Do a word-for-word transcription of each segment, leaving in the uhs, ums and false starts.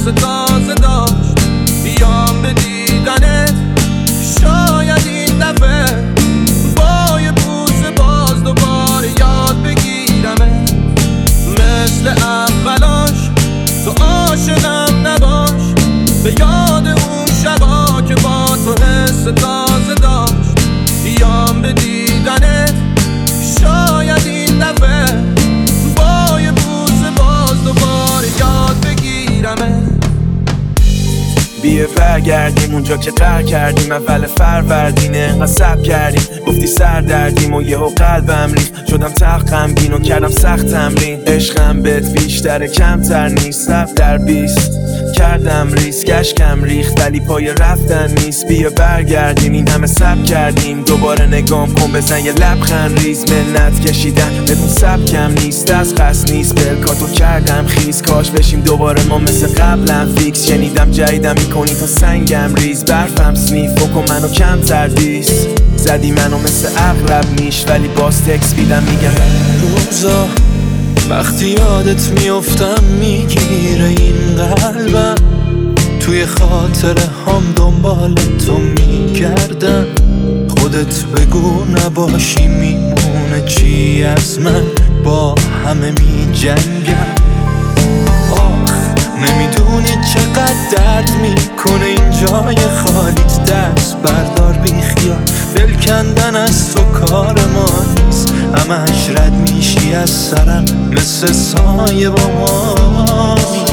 تازه داشت بیام به دیدنت. شاید این دفعه با یه بوسه باز دوباره یاد بگیرمه. مثل اولاش تو عاشقم نباش، به یاد اون شبا که با تو حس تازه داشت بیام به دیدنت. شاید این دفعه با یه بوسه باز دوباره یاد بگیرمه. بیه برگردیم اونجا که قرار کردیم، اول فروردینه انقدر صبر کردیم، گفتی سر دردیم و یهو قلبم ریخت، شدم تق غمگین و کردم سخت تمرین. عشقم بهت بیشتره کمتر نیست، صبر در بیست کردم ریسک، اشکم ریخت ولی پای رفتن نیست. بیا برگردیم این همه صبر کردیم، دوباره نگام کن بزن یه لبخند ریز. منت کشیدن بدون سبکم نیست، از قصد نیست بلکاتو کردم خیز. کاش بشیم دوباره ما مثل قبلم فیکس، شنیدم جدیدم میکنی تا سنگم ریز. برفم سنیف بکن منو کم تردیس، زدی منو مثل اغرب میش ولی باز تکس بیدم میگم روزا وقتی یادت میافتم میگیره این قلبم، توی خاطره هم دنبال تو میگردم. خودت بگو نباشی میمونه چی از من، با همه میجنگم. آخ نمیدونی چقدر درد میکنه این جای خالیت، دست بردار بی خیال، دل کندن از تو کار ما نیست. همش رد میشی از سرم مثل سایه با ما نیست.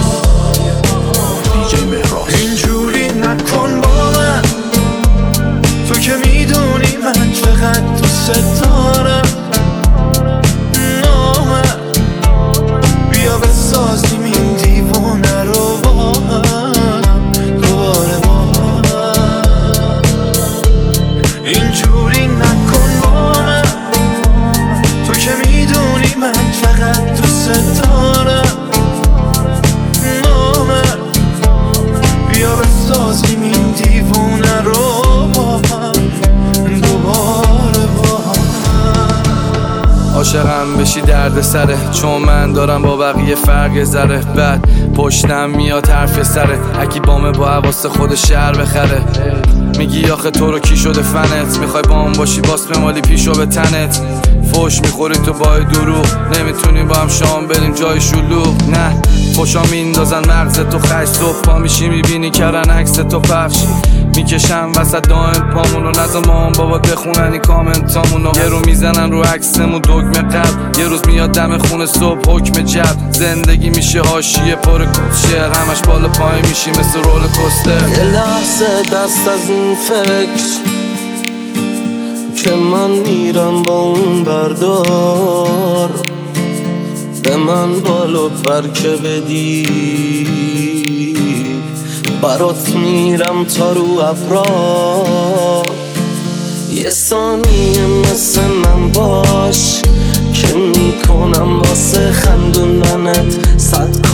اینجوری نکن با من، تو که میدونی من چقدر دوست دارم. نامه بیا بسازیم این دیوونه رو با هم دوباره با هم. اینجوری نکن با من، تو که میدونی من چقدر دوست دارم. نامه بیا بسازیم این دیوونه رو با هم دوباره با هم. عاشقم بشی درد سره، چون من دارم با بقیه فرق ذره. بعد پشتم میاد حرف سره، اکی بامه با حواس خود شهر بخره. میگی آخه تو رو کی شده فنت، میخوای بام باشی باس بمالی پیشو به تنت. فوش میخوری تو با دروغ، نمیتونیم با هم شام بریم جای شلوغ. نه خوشا میندازن مغز تو خش، صبح پا میشی میبینی کردن عکس تو پخش. میکشم وسط دائم پامونو، نزا مام بابا بخونن این کامنتامونو. یه رو میزنن رو عکسمون دگمه قلب، یه روز میاد دم خونه صبح حکم جب. زندگی میشه حاشیه پر کوچر، همش بالا پای میشی مثل رول کوستر. یه لحظه دست از این فکر که من میرم با اون بردار، به من بالو پر که بدی. برات میرم تا رو ابرار، یه ثانیه مثل من باش که میکنم واسه خندوندنت صد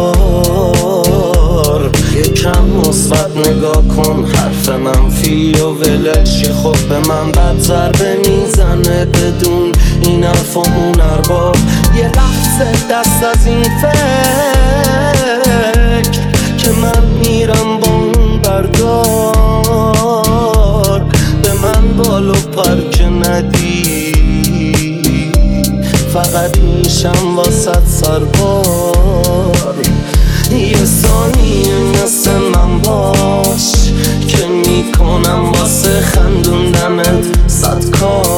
کار. یکم مثبت نگاه کن، حرف منفی و ولش که خب به من بد ضربه میزنه بدون این حرف و اون ارباب. یه لحظه دست از این فکر که من میرم با اون بردار، به من بالو پر که ندی. فقط میشم واسط سربار، یه ثانیه مثل من باش که میکنم واسه خندوندنت صد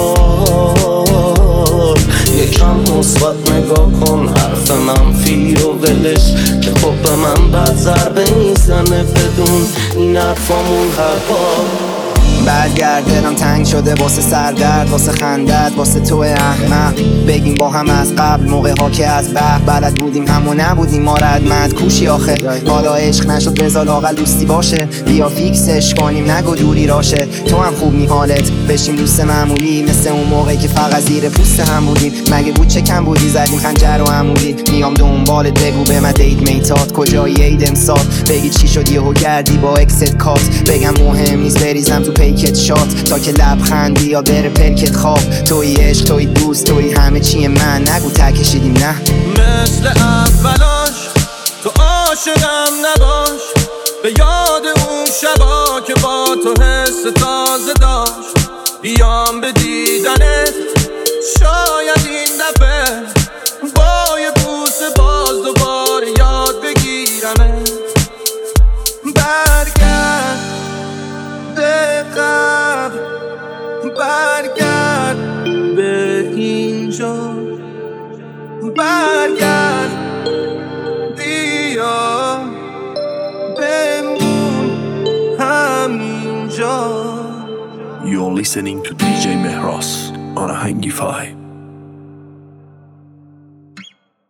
کار. یکم مثبت نگاه کن، حرف منفی و ولش که خب به من بد ضربه میزنه بدون این حرفامون هر بار. برگرد دلم تنگ شده واسه سردرد، واسه خندت، واسه تو احمق. بگیم با هم از قبل موقع ها که از بح بلد بودیم همو نبودیم ما ردمند کوشی آخه. حالا عشق نشد بذار لااقل دوستی باشه، بیا فیکسش کنیم نگو دوری راشه. تو هم خوب می حالت بشیم دوست معمولی، مثل اون موقعی که فقط زیر پوست هم بودیم. مگه بود چه کم بودی زدیم خنجر و عمودی. میام دنبالت بگو به من دیت میتات کجایی عید امسال. بگی چی شد یهو گردی با اکست کات، بگم مهم نیست بریزم تو پیکت شات تا که لبخندی یا بره پلکت خواب. توی عشق توی دوست توی همه چی من، نگو تکشیدیم نه مثل اولاش تو عاشقم نباش، اینجا برگرد بیا بمون همینجا. You're listening to دی جی Mehras on Ahangi Five.